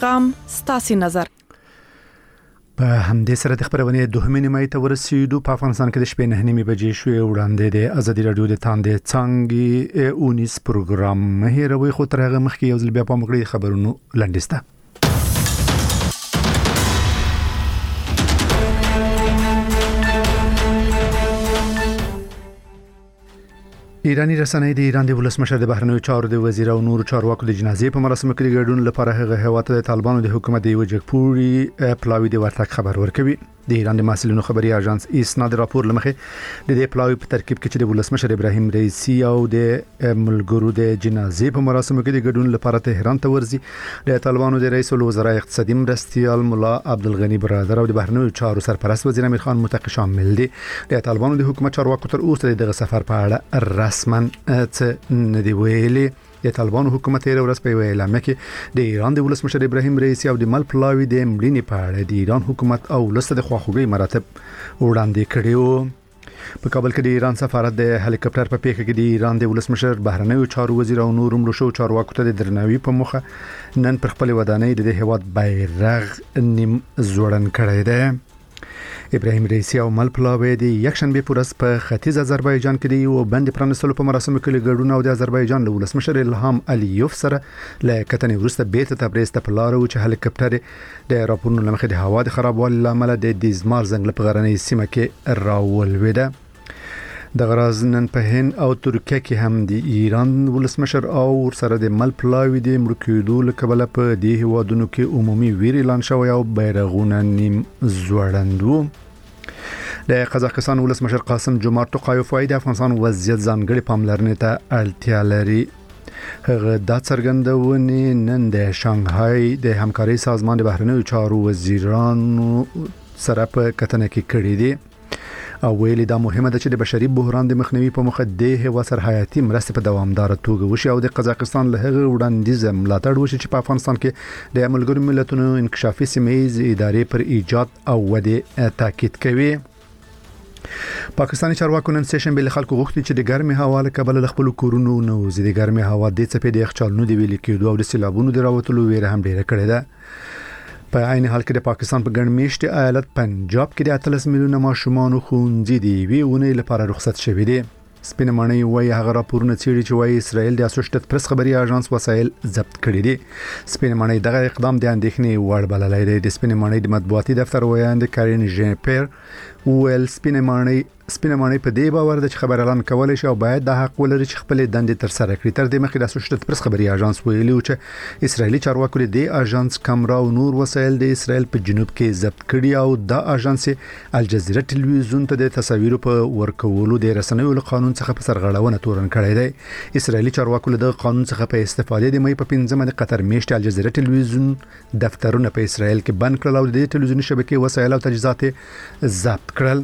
ارقام ستاسي نظر. په همدې سره د خبرونه دوهمه نیمه ته ورسېدو. په افغانستان کې د شپې 9:30 بجې شوې وړاندې د ازادي رادیو د تاندې څنګه اونیس پروګرام مهیروي خو ترغه مخکې یو ځل بیا په مګړي خبرونو لنډسته. ایرانی رسنۍ د ایران د ولسمشر د بهرنیو چارو د وزیر او نور چارواکو د جنازې په مراسمو کې ګډون لپاره هغه هیواد د طالبانو د حکومت د وجهپوري پلاوی د ورتګ خبر ورکوي. د ایران د مسؤلینو خبري اژانس ایسنا د راپور لمخې د دې پلاوی په ترکیب کې چې د ولسمشر ابراهیم رئیسی او د ملګرو د جنازې په مراسمو کې د ګډون لپاره تهران ته ورځي. د طالبانو د رئیس الوزرا اقتصادي مرستیال مولا عبدالغنی برادر او د بهرنیو چارو سرپرست وزیر امیر خان متقی شامل دي. د طالبانو د حکومت چارواکو تر اوسه دغه سفر په اړه رسما څه نه دی ویلي. د طالبانو حکومت یې ورځ په اعلان کې د ایران د ولسمشر ابراهیم رئیسی او د مل پلاوی د مړینې په اړه د ایران حکومت او لسته د خواخوږي مراتب وړاندې کړي. په کابل کې د ایران سفارت د هلیکاپټر په پیښه کې د ایران د ولسمشر بهرنیو چارو وزیر او نور ملشو چارواکو ته د درناوي په مخه نن پر خپل ودانۍ د هیواد بیرغ نیم زوړن کړی دی. ابراهیم رئیسی او مل پلاوی د یکشنبه پورس په ختیځ آذربایجان کې د یو بند پرانستلو په مراسمو کې ګډون او د آذربایجان له ولسمشر الهام الیوف سره له کتنې وروسته بیرته تبریز ته پلارو چې هلیکاپټر د راپورونو لمخې د هوا د خرابوالي لامل د دیزمار ځنګل په غرنۍ سیمه کې راولويده. د غراز نن په هند او ترکیه کې هم د ایران ولسمشر او سره د مل پلاوی د مړکېدو لکبل په دې هوادونو کې عمومي ویر اعلان شوی او بیرغونه نیم زوړندو. د قزاقستان ولسمشر قاسم جومارت توقایف وايي د افغانستان وضعیت ځانګړي پاملرنې ته اړتیا لري. هغه د څرګندونې نن د شانګهای د همکاري سازمان د بهرنیو چارو وزیرانو سره په کتنه کې کړې دي او ویلي دا مهمه ده چې د بشري بحران د مخنیوي په مخه د هوا سرحیاتي مرستې په دوامدار توګه وشي او د قزاقستان له هغه وړاندیز ملاتړ وشي چې په افغانستان کې د ملګرو ملتونو انکشافي سیمه‌ییز ادارې پر ایجاد او ودې تاکید کوي. پاکستاني چارواکو نن سیشن بل خلکو غوښتي چې د ګرمي هوا له کبل خپل کورونو نو د ګرمي هوا د څپې د یخچالونو دی ویل کېدو او د سیلابونو د راوتلو ویره هم ډیره کړې ده. په عین حال کې د پاکستان په ګڼمیشت ایالت پنجاب کې د 13 میلیونه ماشومان ښوونځي دی ویونه لپاره رخصت شوي دي. سپینه مانی وایي هغه راپورونه چیرې چې وایي اسرائیل د اسوسییټډ پریس خبري اژانس وسایل ضبط کړي دي. سپینه مانی دغه اقدام د اندېښنې وړ بللی دی. د سپینه مانی د مطبوعاتي دفتر وایاند کارین ژپیر ویل سپینه مانی په دې باور ده چې خبر اعلان کولای شي او باید د حق ولري چې خپل دندې تر سره کړي. تر دې مخکې د اسوسییټډ پریس خبري اژانس ویلي چې اسرایلی چارواکو د اژانس کیمرا او نور وسایل د اسرائیل په جنوب کې ضبط کړي او د اژانس الجزیره ټلویزیون ته د تصاویرو په ورکولو د رسنیو له قانون څخه په سرغړونه تورن کړی دی. اسرایلی چارواکو له قانون څخه په استفادې د مې په 15 د قطر میشت الجزیره ټلویزیون دفترونه په اسرائیل کې بند کړل او د ټلویزیوني شبکې وسایل او تجهیزات ضبط کړل.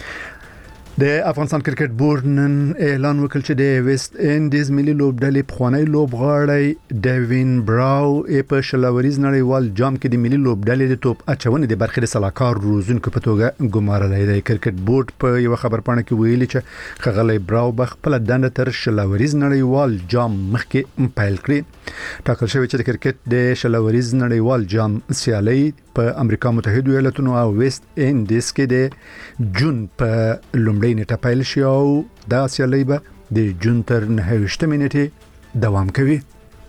د افغانستان کرکټ بورډ نن اعلان وکړ چې د ویسټ انډیز ملي لوبډلې پخوانی لوبغاړی ډیوین براو په شلوريز نړیوال جام کې د ملي لوبډلې د توپ اچونې د برخې د سلاکار روزونکو په توګه ګمارلای دی. کرکټ بورډ په یو خبرپاڼه کې ویلي چې خغلی براو بخپل دنده تر شلوريز نړیوال جام مخکې پیل کړی. ټاکل شوی چې د کرکټ د شلوريز نړیوال جام سیالي په امریکا متحده ایالاتونو او ویسټ انډیز کې د جون په لومړۍ نیټه پیل شي او دا سیالي به د جون تر 9 نیټې دوام کوي.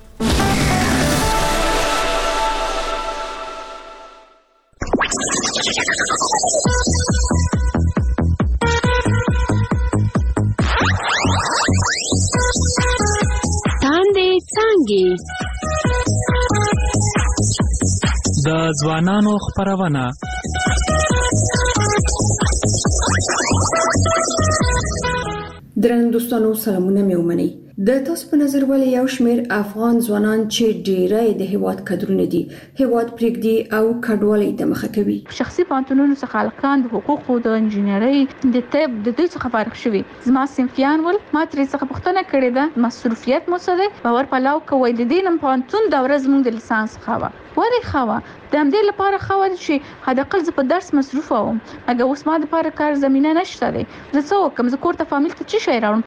تاندې څنګه د ځوانانو خبرونه درنو دوستانو سلامونه مې ومنئ. د تاسو په نظر ولې یو شمېر افغان ځوانان چې ډېری د هیواد قدرونه دي هیواد پرېږدي او کډوالۍ ته مخه کوي؟ شخصي پوهنتونونو څخه هلکان د حقوقو د انجینرۍ د طب د دوی څخه فارغ شوي. زما صنفیان ول ما ترې څخه پوښتنه کړې ده مصروفیت مو څه دی؟ باور پلاو کوئ د دې نن پوهنتون دوره زموږ د لیسانس خوا ولې خوا د همدې لپاره خوا چې حداقل زه په درس مصروف وم مګر اوس ما دپاره کار زمینه نشته دی. زه څه وکړم؟ زه کور ته فامیل ته څه شی راوړم؟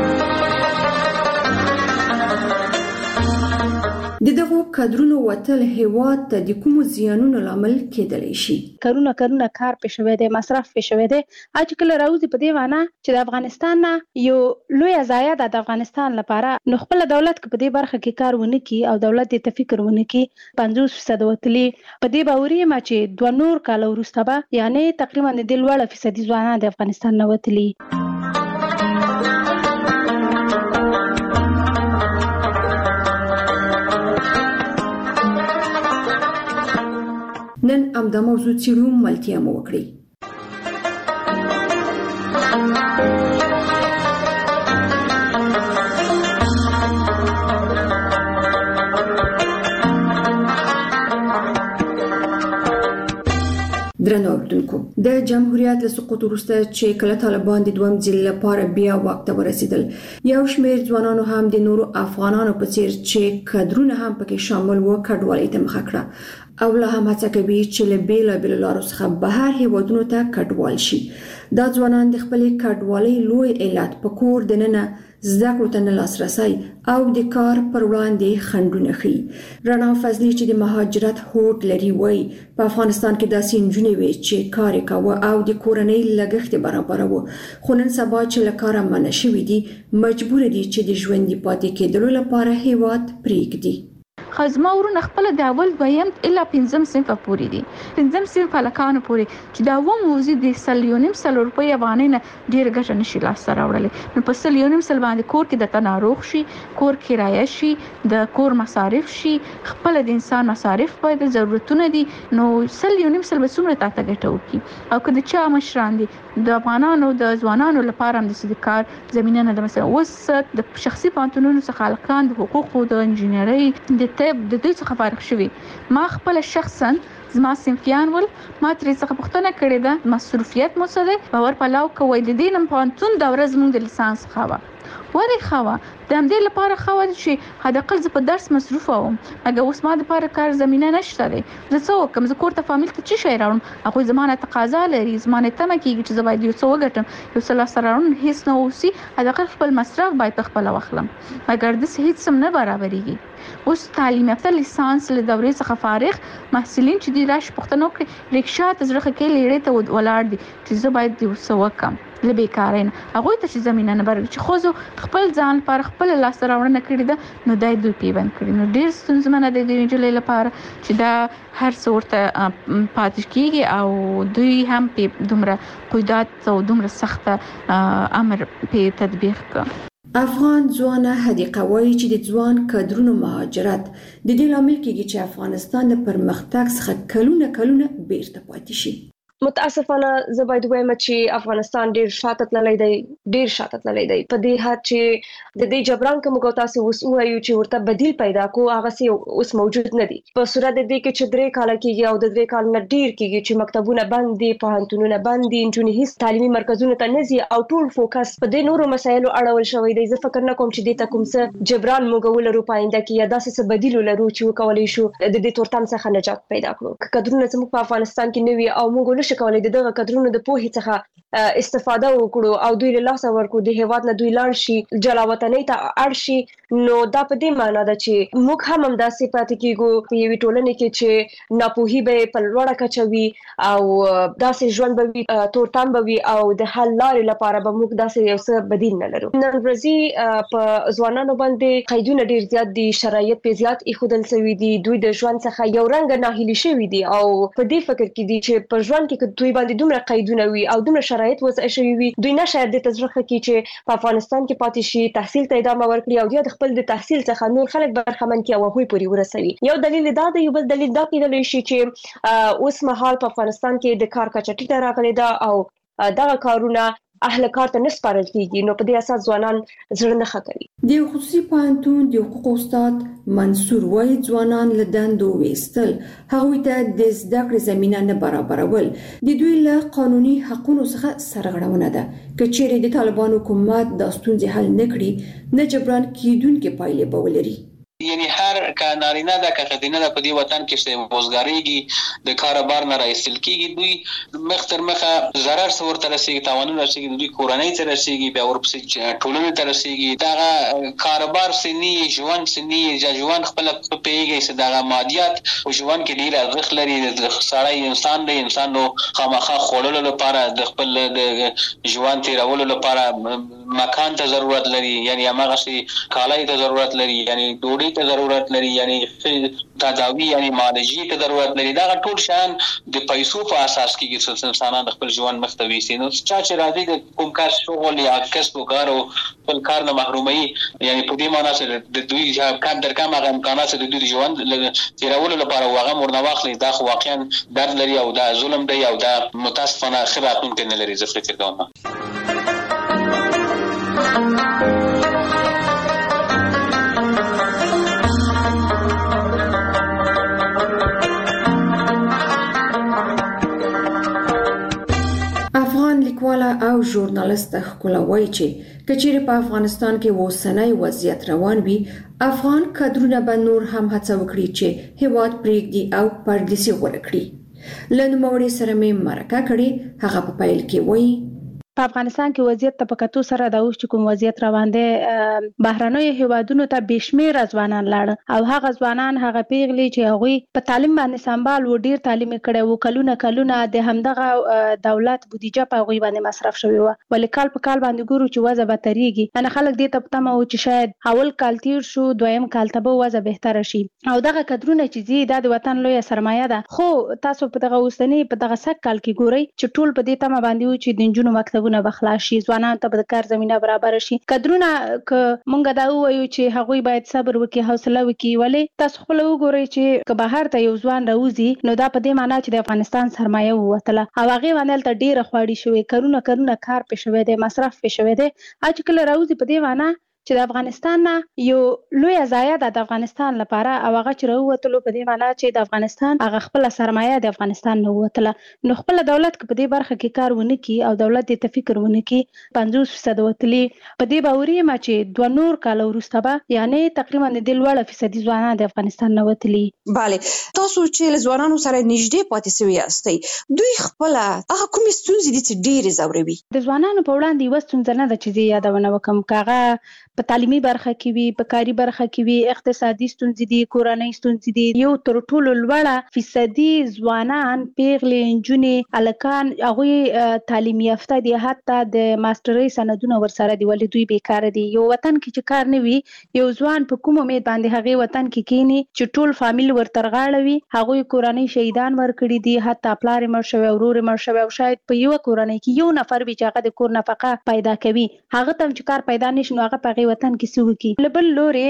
دغه کادرونو وتل هیواد ته د کوم زیانونو لامل کېدلی شي؟ کارونه کار پېښوي دي، مصرف پېښوي دي. اج کله راوځي په دې وانه چې د افغانستان نه یو لوی ضایع د افغانستان لپاره نو خپل دولت په دې برخه کې کار ونه کی او دولت دې فکر ونه کی 50% وتلی په دې باوري ما چې 2 نور کال وروسته به یعنی تقریبا د لوړ فیصدي ځوانان د افغانستان نه وتلی. نن امدا موضوع څیړو ملتیا مو وکړي. درنو اوریدونکو، د جمهوریت له سقوط وروسته چې کله طالبان د دویم ځل لپاره بیا واک ته ورسېدل، یو شمېر ځوانانو هم د نورو افغانانو په څیر چې کادرونه هم پکې شامل وو کډوالۍ ته مخه کړه او لا هم هڅه کوي چې له بیلابېلو لارو څخه بهر هیوادونو ته کډوال شي. دا ځوانان د خپلې کډوالۍ لوی علت په کور دننه زده کړو ته نه لاسرسی او د کار پر وړاندې خنډونه ښیي. رڼا فضلي چې د مهاجرت هوډ لري وایي په افغانستان کې داسې نجونې وې چې کار یې کاوه او د کورنۍ لګښت یې برابروه، خو نن سبا چې له کاره منع شوي دي مجبور دي چې د ژوندي پاتې کېدلو لپاره هیواد پرېږدي. خزما ورونه خپل د اول دویم الا 5 صنف پوری دي 5 صنف لکانو پوری چې دا و موزي د سلیونیم سل روپۍ افغانۍ نه ډیر ګټه نشي لاس سره وړلې. نو په سلیونیم سل باندې کور کې د تناروغ شي، کور کرایه شي، د کور مصارف شي، خپل د انسان مصارف باید ضرورتونه دي. نو سلیونیم سل به څومره تاسو ګټه وکي او کله چې مشران دي د افغانانو د ځوانانو لپاره هم د کار زمينه نه ده. مثلا اوس د شخصي پانتونونو څخه الکان د حقوقو د انجینری د د دوی څخه فارغ شوي. ما خپل شخصا زما صنفیان ول ما ترې څخه پوښتنه کړې ده مصروفیت مو څه دی؟ باور پلاو کوي د دې نن پانتون د ورځ مونږ د لیسانس خوا ولې خوا د همدې لپاره خوا چې حد اقل زه په درس مصروف وم، اګه اوس ما د لپاره کار زمينه نشته دی. زه څه وکم؟ زه کور ته فامیل ته څه شي راوړم؟ هغه زمانه تقاضا لري، زمانه تمه کیږي چې زه باید یو څه وګټم، یو څه لاس راوړم، هیڅ نه اوسي. حد اقل خپل مصرف باید خپل واخلم، مګر د هیڅ سم نه برابرېږي. اوس تعلیم یافته لیسانس له دورې څخه فارغ محصلین چې دی راش پښتنو کې ریکشا ته زړه کې لیړې ته ولاړ دي چې زه باید یو څه وکم له بیکارین هغه ته چې زمينه نه برابر چې خو خپل ځان پر خپل لاس راوړنه کړی ده. نو دای دوی پیوند کړی نو ډیر ستونزمنه د دې انجلې لپاره چې دا هر څورته پاتې کیږي او دوی هم په دومره قیودات او دومره سخت امر په تطبیق کړ. افغان ځوانه حدیقه وایي چې د ځوان کادرونو مهاجرت د دې لامل کېږي چې افغانستان د پرمختګ څخه کلونه بیرته پاتې شي. متاسفانه زه باید وایم چې افغانستان ډیر شاته تللی دی په دې حد چې د دې جبران کوم کو تاسو اوس وایو چې ورته بدیل پیدا کو هغه سي اوس موجود نه دي. په صورت د دې کې چې 3 کال کېږي او د 3 کال نه ډیر کېږي چې مکتبونه بند دي، پوهنتونونه بند دي، انجونې هیڅ تعلیمي مرکزونه ته نه ځي او ټول فوکس په دې نورو مسایلو اړول شوی دی. زه فکر نه کوم چې د کوم څه جبران موږ ولرو پاینده کې یا داسې څه بدیل ولرو چې وکولای شو د دې تورتم څخه نجات پیدا کړو. کډرونه زموږ په افغانستان کې نوي او موږ کولای دغه کډرونو د پوهې څخه استفاده وکړو او دوی له لاسه ورکو د هیواد نه دوی لاړ شي جلا وطنۍ ته اړ شي. نو دا په دې معنی ده چې موږ هم داسې پاتې کیږو په یوې ټولنې کې چې ناپوهي به په لوړه کچه وي او داسې ژوند به وي تورتم به وي او د حل لارې لپاره به موږ داسې یو څه بدیل نه لرو. نن ورځې په ځوانانو باندې قیدونه ډیر زیات دي، شرایط په زیات ایښودل شوي دي، دوی د ژوند څخه یو رنګ ناهیلي شوي دي او په دې فکر کې دي چې په ژوند کې دوی باندې دومره قیدونه وي او دومره شرایط وضع شوي وي دوی نه شاید د تجربه کې چې په افغانستان کې پاتې شي، تحصیل ته ادامه ورکړي او د خپل د تحصیل څخه نور خلک برخمن کړي او هغوی پورې ورسوي. یو دلیل دا دی، یو بل دلیل دا کېدلی شي چې اوس مهال په افغانستان کې د کار کچه ټیټه راغلې ده او دغه کارونه اهل کار ته نسپارل کیږي. نو په دې اساس ځوانان زړه نه ښه کوي. د خصوصي پوهنتون د حقوقو استاد منصور وایي ځوانان له دندو ویستل هغوی ته د زده کړې زمینه نه برابرول د دوی له قانوني حقوقو څخه سرغړونه ده. که چیرې د طالبان حکومت دا ستونزې حل نه کړي نه جبران کیدونکې پایلې به ولري. یعنی هر کا نارینه د کخدینه د په دې وطن کې وزګاریږي د کاروبار نه راځل کیږي دوی مختر مخه ضرر سور تر رسیږي تاوانونه رسیږي دوی کورنۍ تر رسیږي بیا ورپسې ټولنه تر رسیږي دا کاروبار سني ژوند سني ژوند خپل پیږي صداغه مادیات او ژوند کې ډیر ارزښت لري د سړی انسان دی انسان نو خامخا خورلو لپاره د خپل د ژوند تیرولو لپاره مکان ته ضرورت لري یعنی هغه شي کالای ته ضرورت لري یعنی ډوډۍ ته ضرورت لري یعنی تداوی یعنی معالجې ته ضرورت لري دا ټول شان د پیسو په اساس کې چې انسانان خپل ژوند مختوي سي نو چې راځي د کوم کار شغل یا کسب و کار او خپل کار نه محرومي یعنی په دې معنی چې د دوی کار در کومه امکانات د دوی ژوند تیرولو لپاره واغه مرنه واخلي دا خو واقعا درد لري او دا ظلم دی او دا متاسفانه خبراتون کې نه لري زه فکر کوم لیکواله او ژورنالیست ښکلا وایي چې کچېرې په افغانستان کې اوسنی وضعیت روان وي افغان کادرونه به نور هم هڅه وکړي چې هیواد پرېږدي او پردیسي غوره کړي له نوموړي سره مې مرکه کړې هغه په پیل کې وایي په افغانستان کې وضعیت ته په کتو سره د اوس کوم وضعیت روان دی بهرنیو هیوادونو ته بشمیر ځوانان لاړ او هغه ځوانان هغه پیغلي چې هغه په تعلیم باندې سمبال و ډیر تعلیم کړي وو کلونه د همدغه دولت بودیجه په غوي باندې مصرف شوی و ولې کال په کال باندې ګورو چې وضع به تریږي انا خلک دې ته پته مو چې شاید اول کال تیر شو دویم کال ته به وضع بهتر شي او دغه کډرونه چې د وطن لوی سرمایه ده خو تاسو په دغه اوسنی په دغه سک کال کې ګورئ چې ټول په دې تمه باندې و چې د جنونو مکتب ونه بخلاص شي ځوانان ته د کار زمينه برابر شي کډرونه ک مونږ دا وایو چې هغوی باید صبر وکړي حوصله وکړي ولې تاسو خپل وګورئ چې که بهر ته یو ځوان راوځي نو دا په دې معنی چې د افغانستان سرمایه ووتله او هغه باندې ته ډیره خواړی شوی کارونه کار پېښوي دی مصرف پېښوي دی اج کله راوځي په دې معنی چې د افغانستان نه یو لوی ځای د افغانستان لپاره او هغه چې راووتلو په دې معنی چې د افغانستان هغه خپل سرمایه د افغانستان نه ووتله نو خپل دولت په دې برخه کې کار ونه کی او دولت دې تفکر ونه کی 50% وتلی په دې باوري ما چې 2 نور کال وروسته به یعنی تقریبا د لوړ فیصدي ځوانان د افغانستان نه وتلی bale تاسو چې ځوانانو سره نږدې پاتې شوی یاستئ دوی خپل هغه کوم ستونزې دي چې ډېر زوروي د ځوانانو په وړاندې یو ستونزه نه ده چې یادونه وکم کاغه په تعلیمي برخه کې وي په کاري برخه کې وي اقتصادي ستونزې دي کورنۍ ستونزې دي یو تر ټولو لوړه فیصدي ځوانان پیغلې نجونې الکان هغه تعلیم یافته دي حتی د ماسترۍ سندونه ورسره دي ولې دوی بیکاره دي یو وطن کې چې کار نه وي یو ځوان په کوم امید باندې هغه وطن کې کینی چې ټول فامیل ورترغاړه وي هغه کورنۍ شهیدان ورکړي دي حتی پلار مړ شوی ورور مړ شوی او شاید په یو کورنۍ کې یو نفر وي چې هغه د کور نفقه پیدا کوي هغه تم چې کار پیدا نشي نو هغه په وطن کې سوګي لبل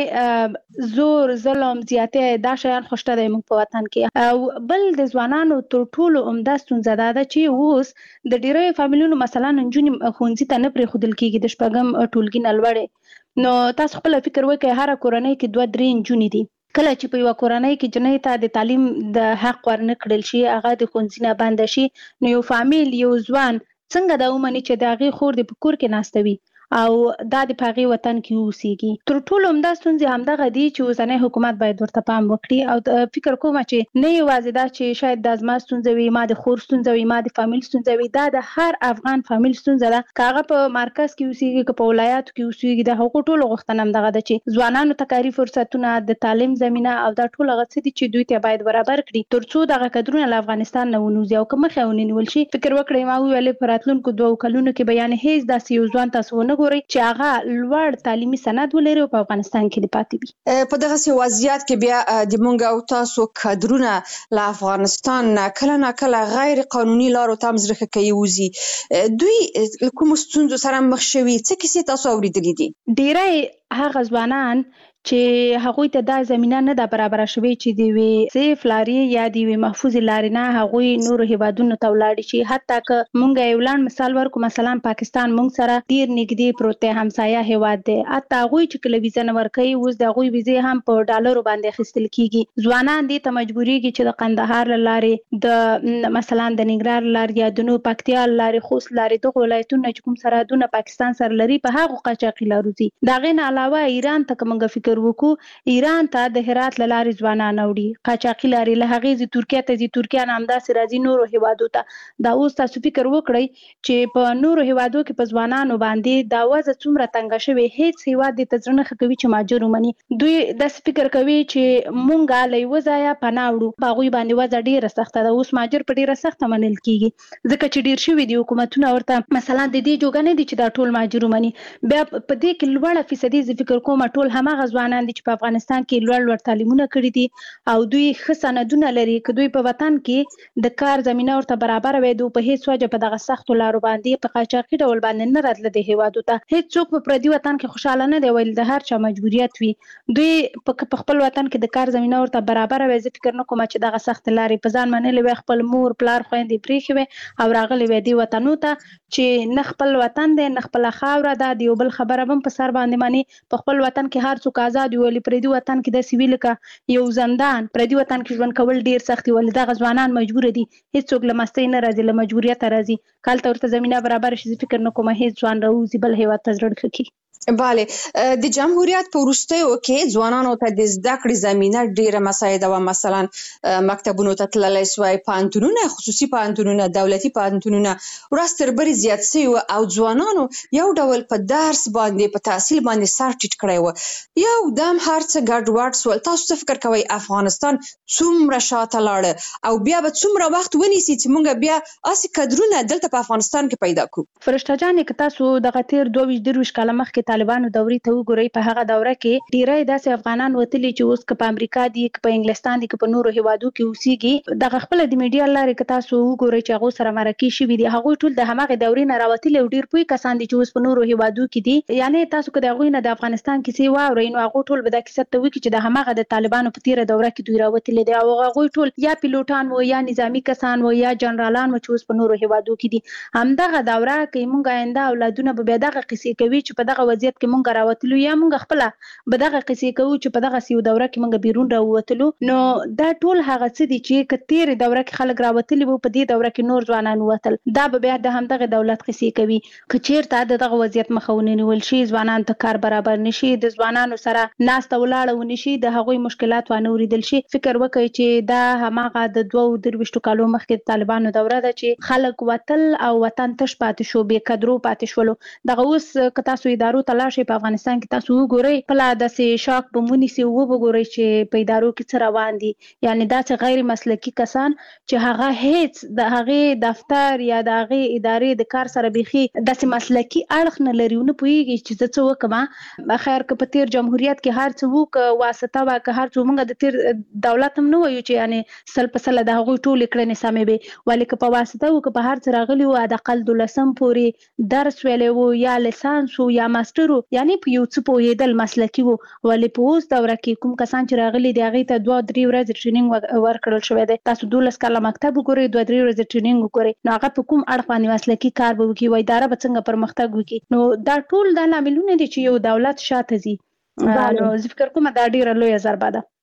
لوري زور ظلم زیاته دا شیان خوشته دی موږ په وطن کې او بل د ځوانانو تر ټولو عمده ستونزه ده چې اوس د ډیرو فامیلونو مثلا نجونې خونځي ته نه پرې خودل کېږي د شپږم ټولګي نه لوړې نو تاسو خپل فکر وکړئ هر کورنۍ کې 2-3 نجونې دي کله چې په یو کورنۍ کې جنۍ ته د تعلیم د حق ورنه کړل شي هغه د خونځي نه بند شي نو یو فامیل یو ځوان څنګه دا ومني چې د هغه خور د پکور کې ناستوي او دا د پاغي وطن کې اوسېږي تر ټولو عمده ستونزې همدغه دي چې اوسنی حکومت باید ورته پام وکړي او فکر کوم چې نه یوازې دا چې شاید د ازما ستونزې وي ما د خور ستونزې وي ما د فامیل ستونزې وي دا د هر افغان فامیل ستونزه ده کاغه په مرکز کې اوسېږي که په ولایاتو کې اوسېږي د حقوق ټولو غوښتنه همدغه ده چې ځوانانو ته کاري فرصتونه د تعلیم زمينه او دا ټول هغه څه دي چې دوی ته باید برابر کړي ترڅو دغه کډرونه له افغانستان نه ونوځي او کوم خاوني نیول شي فکر وکړئ ما ویلې پر راتلونکو 2 کلونو کې بیان هیڅ داسې یو ځوان تاسو نه ګوري چې هغه لوړ تعلیمي سند ولري او په افغانستان کې د پاتې وي په دغه وضعیت کې بیا د مونږ او تاسو کډرونه له افغانستان کله غیر قانوني لارو ته مزرخه کوي وزي دوی کوم ستونزو سره مخ شوي څه کیسې تاسو اوریدلې دي ډیری هغه ځوانان چې هغوی ته دا زمينه نه ده برابر شوی چې دی وی سیف لاري یا دی وی محفوظ لاري نه هغوی نور هیوادونو ته ولاړ شي حتی که مونږ یو لاند مثال ورکو مثلا پاکستان مونږ سره ډیر نږدې پروت همسایه هیواد دی حتی هغوی چې کله ویزه نه ورکوي اوس د هغوی ویزه هم په ډالرو باندې اخیستل کیږي ځوانان دي ته مجبوریږي چې د قندهار لارې د مثلا د ننګرهار لارې یا د نو پکتیا لارې خوست لارې د ولایتونو چې کوم سرحدونه پاکستان سره لري په هغه قاچاقي لارو دي دا غین علاوه ایران ته کومه فکر فکر وکړو ایران ته د هرات لارې ځوانان وړي قاچاقي لارې له هغې ځي ترکیه ته ځي ترکیه نه همداسې راځي نورو هیوادو ته دا اوس تاسو فکر وکړئ چې په نورو هیوادو کې په ځوانانو باندې دا وضع څومره تنګه شوې هیڅ هیواد دې ته زړه نه ښه کوي چې مهاجر ومني دوی داسې فکر کوي چې مونږ له یوه ځایه پناه وړو په هغوی باندې وضع ډېره سخته ده اوس مهاجر په ډېره سخته منل کېږي ځکه چې ډېر شوي دي حکومتونه ورته مثلا د دې جوګه نه دي چې دا ټول مهاجر ومني بیا په دې کې لوړه فیصدي زه فکر کوم ټول هماغه ځوانان دي چې په افغانستان کې لوړ تعلیمونه کړي دي او دوی ښه سندونه لري که دوی په وطن کې د کار زمینه ورته برابر وي دوی په هیڅ وجه په دغه سختو لارو باندې په قاچاقي ډول باندې نه راتله د هیوادو ته هیڅ څوک په پردي وطن کې خوشحاله نه دی ویل د هر چا مجبوریت وي دوی په خپل وطن کې د کار زمینه ورته برابر وي زه فکر نه کوم چې دغه سخت لارې په ځان منلې وي خپل مور پلار خویندې پرېښې وي او راغلې وي دې وطنو ته چې نه خپل وطن دی نه خپله خاوره ده د یو بل خبره به هم په سر باندې مني په خپل وطن کې هر څوک آزاد وي ولې پردي وطن کې داسې وي لکه یو زندان پردي وطن کې ژوند کول ډېر سخت دي ولې دغه ځوانان مجبوره دي هېڅوک له مستۍ نه راځي له مجبوریته راځي که هلته ورته زمینه برابره شي زه فکر نه کوم هېڅ ځوان راوځي بل هېواد ته زړه ښه کړي بله د جمهوریت په وروستیو کې ځوانانو ته د زده کړې زمینه ډیره مساعده وه مثلا مکتبونو ته تللی سوای پوهنتونونه خصوصي پوهنتونونه دولتي پوهنتونونه ورځ تر بلې زیات سوي وه او ځوانانو یو ډول په درس باندې په تحصیل باندې سر ټیټ کړی وه یو دم هر څه ګډوډ سول تاسو څه فکر کوئ افغانستان څومره شاته لاړه او بیا به څومره وخت ونیسي چې موږ بیا هسې کدرونه دلته په افغانستان کې پیدا کړو فرشته جانې که تاسو دغه تېر 22-23 کاله مخکې طالبانو دورې ته وګورئ په هغه دوره کې ډیری داسې افغانان وتلي چې اوس که په امریکا دي که په انګلستان دي که په نورو هیوادو کې اوسېږي دغه خپله د میډیا لارې که تاسو وګورئ چې هغو سره مرکې شوي دي هغوی ټول د هماغې دورې نه راوتلي او ډېر پوه کسان دي چې اوس په نورو هیوادو کې دي یعنې تاسو که د هغوی نه د افغانستان کیسې واورئ نو هغوی ټول به دا کیسه ته وکړي چې د هماغه د طالبانو په تېره دوره کې دوی راوتلي دي او هغوی ټول یا پیلوټان وو یا نظامي کسان وو یا جنرالان وو چې اوس په نورو هیوادو کې دي همدغه دوره که موږ آینده اولادونه به بیا دغه قیسې کوي چې په دغه وضعیت کې موږ راوتلو یا موږ خپله به دغه قیسې کوو چې په دغسې یو دوره کې موږ بیرون راووتلو نو دا ټول هغه څه دي چې که تېرې دوره کې خلک راوتلي وو په دې دوره کې نور ځوانان ووتل دا به بیا د همدغه دولت قیسې کوي که چېرته د دغه وضعیت مخه ونیول شي ځوانانو ته کار برابر نه شي د ځوانانو سره ناسته ولاړه ونه شي د هغوی مشکلات وانه اورېدل شي فکر وکړئ چې دا هماغه د 22 کالو مخکې د طالبانو دوره ده چې خلک وتل او وطن تش پاتې شو بې قدرو پاتې شولو دغه اوس که تاسو ادارو ته لاړ شئ په افغانستان کې تاسو وګورئ خپله داسې شاک به ونیسئ وګورئ چې په ادارو کې څه روان دي یعنې داسې غیر مسلکي کسان چې هغه هیڅ د هغې دفتر یا د هغې ادارې د کار سره بیخي داسې مسلکي اړخ نه لري ونه پوهېږي چې زه څه وکړم خیر که په تېر جمهوریت کې هر څه وو که واسطه وه که هر څه موږ د تېر دولت هم نه وایو چې یعنې سل په سله د هغوی ټولې کړنې سمې وې ولې که په واسطه وو که په هر څه راغلي وو حداقل 12 پورې درس ویلی وو یا لیسانس وو یا ماسټر وو یعنې په یو څه پوهېدل مسلکي وو ولې په اوس دوره کې کوم کسان چې راغلي دي هغې ته 2-3 ورځې ټریننګ ورکړل شوی دی تاسو 12 کاله مکتب وګورئ 2-3 ورځې ټریننګ وګورئ نو هغه په کوم اړخ باندې مسلکي کار به وکړي و اداره به څنګه پرمختګ وکړي نو دا ټول دا لاملونه دي چې یو دولت شاته ځي نو زه فکر کوم دا ډېره لویه ضربه ده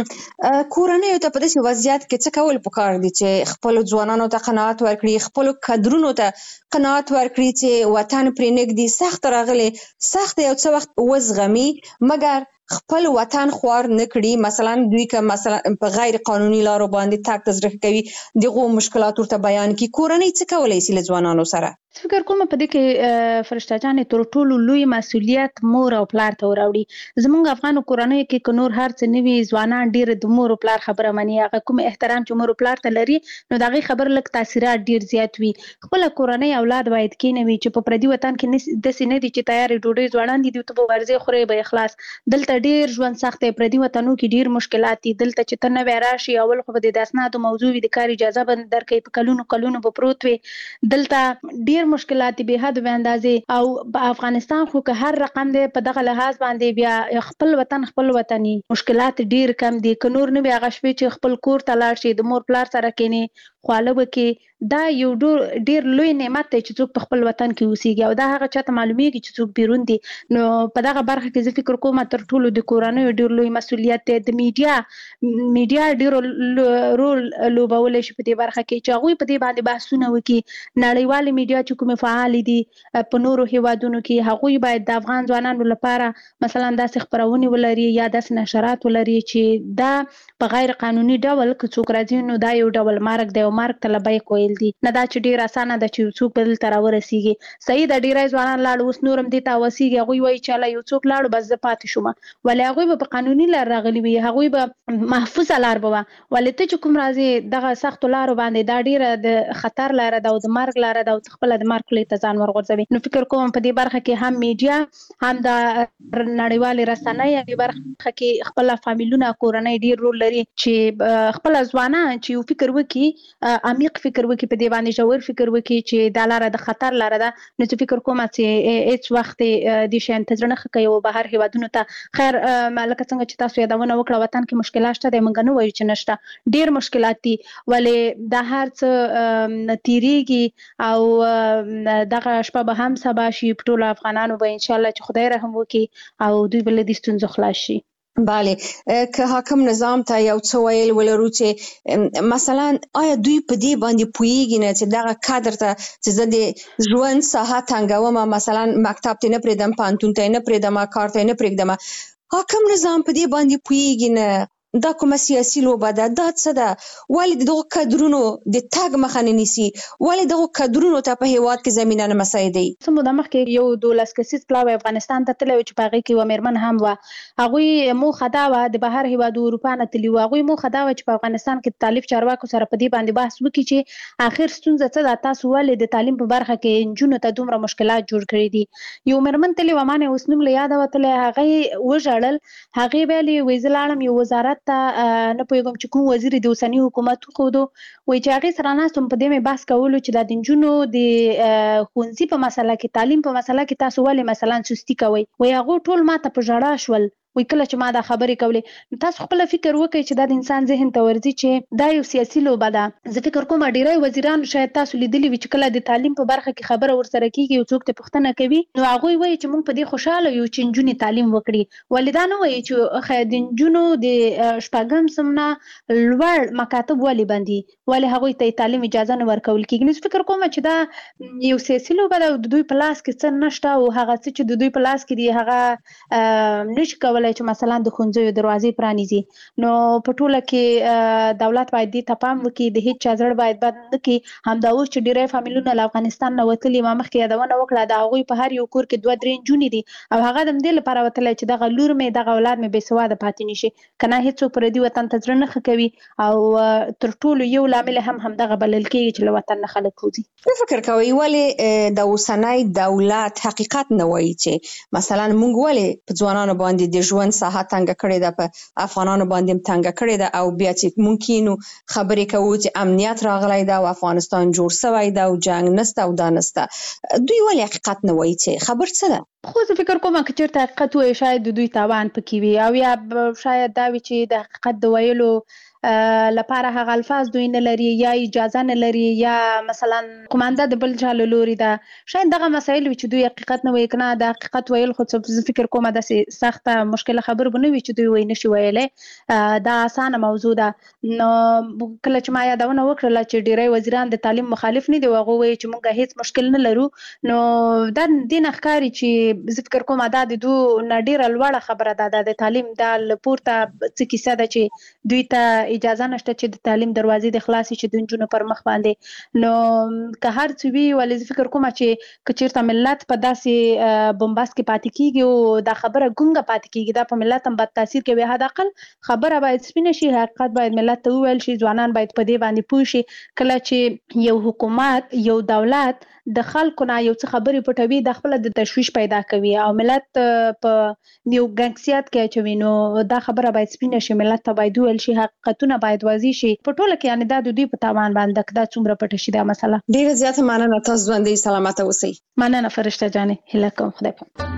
کورنیو ته په داسې وضعیت کې څه کول پکار دي چې خپلو ځوانانو ته قناعت ورکړي خپلو کدرونو ته قناعت ورکړي چې وطن پرې نږدې سخت راغلی سخت یو څه وخت وزغمي مګر خپل وطن خوار نه کړي مثلا دوی که مثلا په غیر قانوني لارو باندې تګ ته زړه کوي دغو مشکلات ورته بیان کړي کورنۍ څه کولی شي له ځوانانو سره فکر کوم په دې کې فرشته جانې تر ټولو لوی مسؤلیت مور او پلار ته وراوړي زموږ افغانو کورنیو کې که نور هر څه نه وي ځوانان ډېر د مور او پلار خبره مني هغه کوم احترام چې مور او پلار ته لري نو د هغې خبر لږ تاثیرات ډېر زیات وي خپله کورنۍ اولاد باید کېنوي چې په پردي وطن کې داسې نه دي چې تیارې ډوډۍ ځوانان دي دوی ته به ورځې خورې به خلاص دلته ډېر ژوند سخت دی پردي وطنو کې ډېر مشکلات دي دلته چې ته نوی راشي اول خو به د اسنادو موضوع وي د کار اجازه به درکوي په کلونو به پروت وي دلته ډېر مشکلات دي حد به اندازې او په افغانستان خو که هر رقم دی په دغه لحاظ باندې بیا خپل وطني مشکلات ډیر کم دي که نور نه وي هغه شپې چې خپل کور ته لاړ شي د مور پلار سره کینې خواله وکړي دا یو ډیر لوی نعمت دی چې څوک په خپل وطن کې اوسېږي او دا هغه چاته معلومیږي چې څوک بیرون دي. نو په دغه برخه کې زه فکر کوم تر ټولو د کورنۍ ډیر لوی مسؤلیت دی. د میډیا ډیر رول لوبولی شي په دې برخه کې چې هغوی په دې باندې بحثونه وکړي. نړیوالې میډیا چې کومې فعالې دي په نورو هیوادونو کې هغوی باید د افغان ځوانانو لپاره مثلا داسې خپرونې ولري یا داسې نشرات ولري چې دا په غیر قانوني ډول که څوک راځي نو دا یو ډول مرګ دی او مرګ ته لبیک ویل دي. نه دا چې ډیر اسانه ده چې څوک بدل ته راورسیږي. صحیح ده ډیری ځوانان لاړ اوس نورم دې ته وسیږي هغوی وایي چې الله یو څوک لاړو بس زه پاتې شوم ولې هغوی به په قانوني لار راغلي وي هغوی به محفوظه لار به ولې ته چې کوم راځي دغه سختو لارو باندې دا ډیره د خطر لار ده او د مرګ لار ده او خپل د مرګ خولې ته ځان ورغورځوي. نو فکر کوم په دې برخه کې هم میډیا هم د نړیوالې رسنۍ په برخه کې خپل فامیلونه کورنۍ ډیر رول لري چې خپل ځوانان چې یو فکر وکړي عمیق فکر وکړي په دې باندې ژور فکر وکړي چې دا لاره د خطر لاره ده. نو چې فکر کوم چې هیڅ وخت د شي انتظار نه کوي او بهر هیوادونو ته خیر مالک څنګه چې تاسو یادونه وکړه وطن کې مشکلات شته د منګ نه وایي چې نشته ډیر مشکلات دي ولې د هر څه تیریږي او دغه شپه به هم سبا شي په ټول افغانانو به ان شاء الله چې خدای رحم وکړي او دوی بل د ستونزو خلاص شي. بله که حاکم نظام ته یو څه ویل ولرو چې مثلا آیا دوی په دې باندې پوهیږي نه چې دغه کادر ته چې زه د ژوند ساحه تنګوم مثلا مکتب ته نه پرېږدم پوهنتون ته نه پرېږدم کار ته نه پرېږدم حاکم نظام په دې باندې پوهیږي نه دا کومه سیاسي لوبه ده دا څه ده ولې دغه کادرونو د تګ مخه نه نیسي ولې دغه کادرونو ته په هیواد کې زمینه نه مساعدوي. څه موده مخکې یو 12 کسیز پلاوی افغانستان ته تللی چې په هغې کې یوه مېرمن هم وه هغوی موخه دا وه د بهر هیوادو اروپا نه تللي وو هغوی موخه دا وه چې په افغانستان کې د تعلیم چارواکو سره په دې باندې بحث وکړي چې آخر ستونزه څه ده تاسو ولې د تعلیم په برخه کې نجونو ته دومره مشکلات جوړ کړي دي. یو مېرمن تللې وه ما نه اوس نوم له یاده وتلی هغې وژړل هغې ویلې وایي زه لاړم یو وزارت ته نه پوهېږم چې کوم وزیر د اوسني حکومت وښودو وایي چې هغې سره ناست وم په دې مې بحث کولو چې دا د نجونو د ښوونځي په مسله کې تعلیم په مسله کې تاسو ولې مثلا سستي کوئ وایي هغوی ټول ما ته په ژړا شول وای کله چې ما دا خبرې کولې تاسو خپل فکر وکړئ چې دا د انسان ذهن ته ورځي چې دا یو سیاسي لوبه ده. زه فکر کوم ډیری وزیران شاید تاسو لیدلی وي چې کله د تعلیم په برخه کې خبره ورسره کیږي یو څوک ته پوښتنه کوي نو هغوی وایي چې موږ په دې خوشاله یو چې نجونې تعلیم وکړي ولې دا نه وایي چې د نجونو د شپږم صنف نه لوړ مکاتب ولې بندي ولې هغوی ته تعلیم اجازه نه ورکول کیږي. نو فکر کوم چې دا یو سیاسي لوبه ده د دوی په لاس کې څه نشته او هغه څه چې د دوی په لاس کې دي هغه نشي کولی چې مثلا د ښوونځیو دروازې پرانیزي. نو په ټوله کې دولت باید دې ته پام وکړي د هیڅ چا زړه باید بد نه کړي. همدا اوس چې ډیری فامیلونه له افغانستان نه وتلي ما مخکې یادونه وکړه د هغوی په هر یو کور کې 2-3 نجونې دي او هغه د همدې لپاره وتلی چې دغه لور مې دغه اولاد مې بې سواده پاتې نه شي که نه هېڅوک پردي وطن ته زړه نه ښه کوي او تر ټولو یو لامل هم همدغه بلل کېږي چې له وطن نه خلک وځي. څه فکر کوئ ولې د اوسنی دولت حقیقت نه وایي چې مثلا موږ ولې په ځوانانو باندې د ژوند ساحه تنګه کړې ده په افغانانو باندې تنګه کړې ده او بیا چې ممکنو خبرې کوو چې امنیت راغلی ده او افغانستان جوړ شوی ده او جنگ نسته او دا نسته دوی ولې حقیقت نه وایي چې خبر څه ده؟ خو زه فکر کوم که چېرته حقیقت وایي شاید د دوی تاوان پکې وي او یا شاید دا وي چې د حقیقت د ویلو لپاره هغه الفاظ دوی نه لري یا اجازه نه لري یا مثلا قومانده د بل چا له لوري ده شاید دغه مسایل وي چې دوی حقیقت نه وایي که نه د حقیقت ویل خو زه فکر کوم داسې سخته مشکله خبر به نه وي چې دوی وایي نشي ویلی دا اسانه موضوع ده. نو کله چې ما یادونه وکړله چې ډیری وزیران د تعلیم مخالف نه دي او هغوی وایي چې موږ هیڅ مشکل نه لرو نو دا دې نه ښکاري چې زه فکر کوم دا د دوی نه ډیره لوړه خبره ده د تعلیم دا له پورته څه کیسه ده چې دوی ته اجازه نشته چې د تعلیم دروازې د خلاصې چې د نجونو پر مخ باندې. نو که هر څه وي ولې زه فکر کوم چې که چېرته ملت په داسې بمباست کې پاتې کېږي او دا خبره ګونګه پاتې کېږي دا په ملت هم بد تاثیر کوي. حداقل خبره باید سپینه شي حقیقت باید ملت ته وویل شي ځوانان باید په دې باندې پوه شي کله چې یو حکومت یو دولت د خلکو نه یو څه خبرې پټوي د خپل د تشویش پیدا کوي او ملت په یو ګنګسیات کې اچوي نو دا خبره باید سپینه شي ملت ته باید وویل شي حقیقتونه باید واضح شي په ټوله کې یعنې دا د دوی په تاوان باندې دا څومره پټه شي دا مسله. ډیره زیاته مننه تاسو ژوندۍ سلامته اوسئ. مننه فرشته جانې هیله کوم خدای پاک.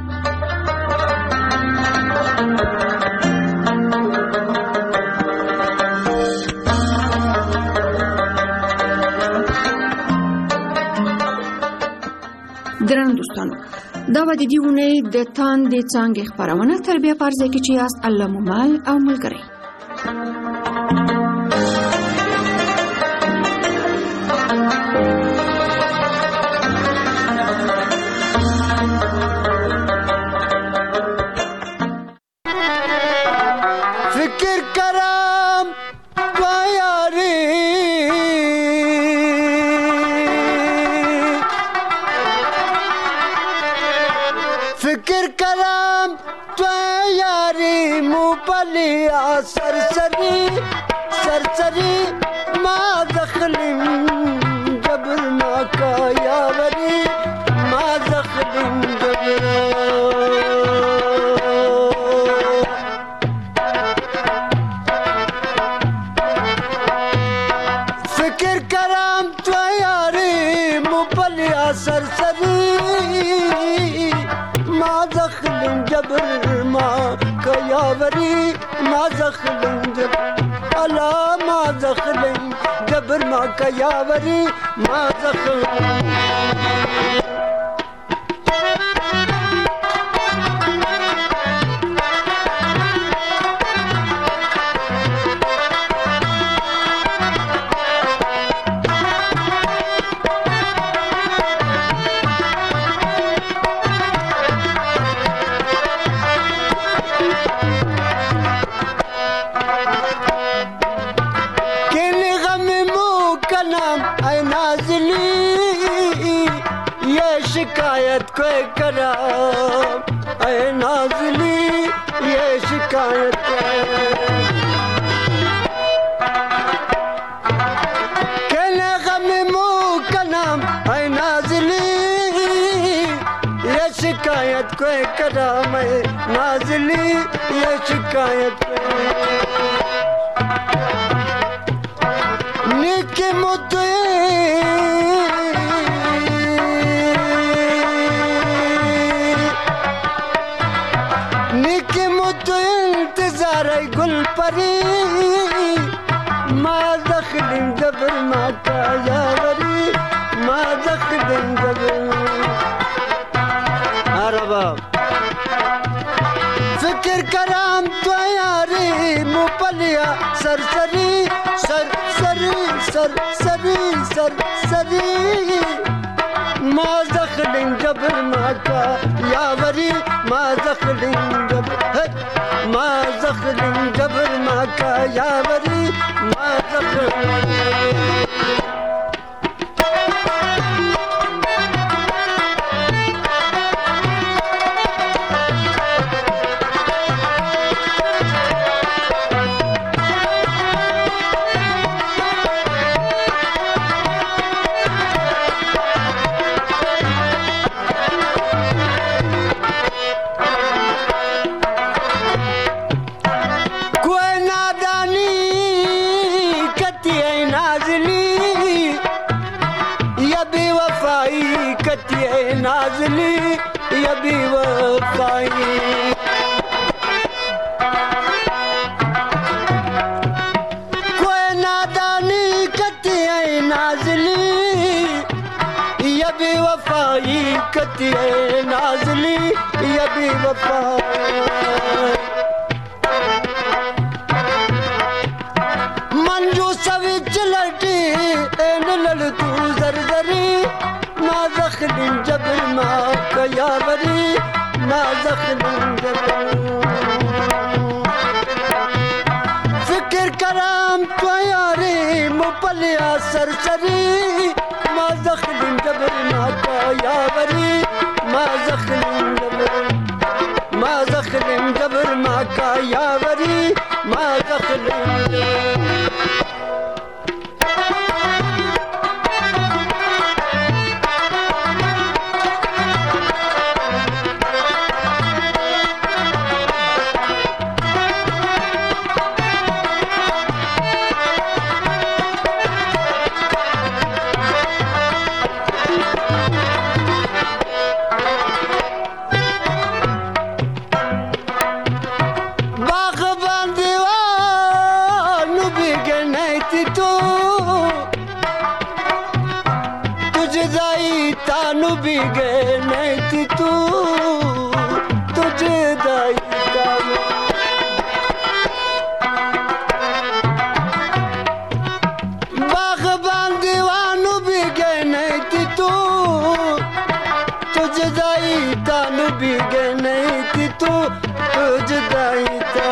دا به د دې اونۍ د تاندې څانګې خپرونه تر بیا په هر ځای کې چې یاست الله مو مل او ملګری. فکر کرم تو یاری فکر کرم تو یاری موبلیا سرسری سرسری ما دخلم جبر ما کا یاوری ما دخلم جبر فکر کرم تو یاری موبلیا سرسری ما دخلم جبر ما کیاوری ما دخلم جبر الا ما دخلم جبر ما کیاوری ما دخلم शिकायत कोई करा ऐ नाज़ली ये शिकायत कहने गम मुँह का नाम ऐ नाज़ली ये शिकायत कोई करा मैं नाज़ली ये शिकायत निके मुद्दे गुल परी ما دخلم جبر ما کا یاوری ما دخلم جبر عربا فکر کرام تو یاری مپلیا سرسری سرسری سرسری سرسری ما دخلم جبر ما کا یاوری ما دخلم جبر ما دخلم جبر ما کا یاوری ما دخلم नाज़ली ये भी वफ़ाई कोई नादानी कती है नाज़ली ये भी वफ़ाई कती है नाज़ली ये भी वफ़ाई मंजू सविच लटी एन लड़तू जरजरी ما دخلم جبر ما كياوري ما دخلم جبر فكر كرام توياري مبليا سرسري ما دخلم جبر ما كياوري ما دخلم جبر ما دخلم جبر ما كياوري ما دخلم جبر जुदाई का बागबान दीवानू भी गए नहीं थी तू जुदाई तानू भी गए नहीं थी तू जुदाई था